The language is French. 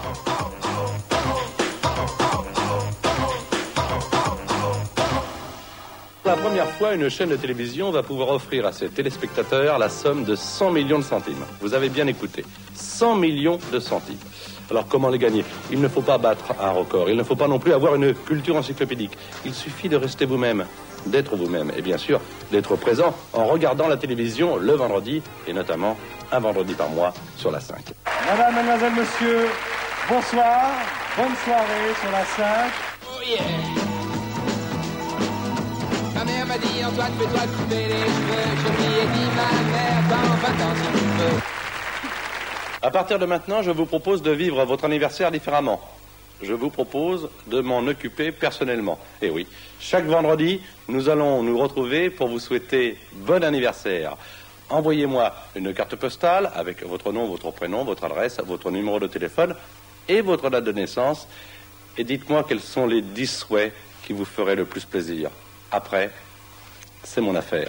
Pour la première fois, une chaîne de télévision va pouvoir offrir à ses téléspectateurs la somme de 100 millions de centimes. Vous avez bien écouté, 100 millions de centimes. Alors comment les gagner? Il ne faut pas battre un record, il ne faut pas non plus avoir une culture encyclopédique. Il suffit de rester vous-même, d'être vous-même et bien sûr d'être présent en regardant la télévision le vendredi et notamment un vendredi par mois sur la 5. Madame, mademoiselle, monsieur, bonsoir, bonne soirée sur la 5. Oh yeah. Ma mère m'a dit, Antoine, fais-toi couper les cheveux. Je lui ai dit, ma mère, dans 20 ans si tu veux. À partir de maintenant, je vous propose de vivre votre anniversaire différemment. Je vous propose de m'en occuper personnellement. Et oui, chaque vendredi, nous allons nous retrouver pour vous souhaiter bon anniversaire. Envoyez-moi une carte postale avec votre nom, votre prénom, votre adresse, votre numéro de téléphone et votre date de naissance. Et dites-moi quels sont les 10 souhaits qui vous feraient le plus plaisir. Après, c'est mon affaire.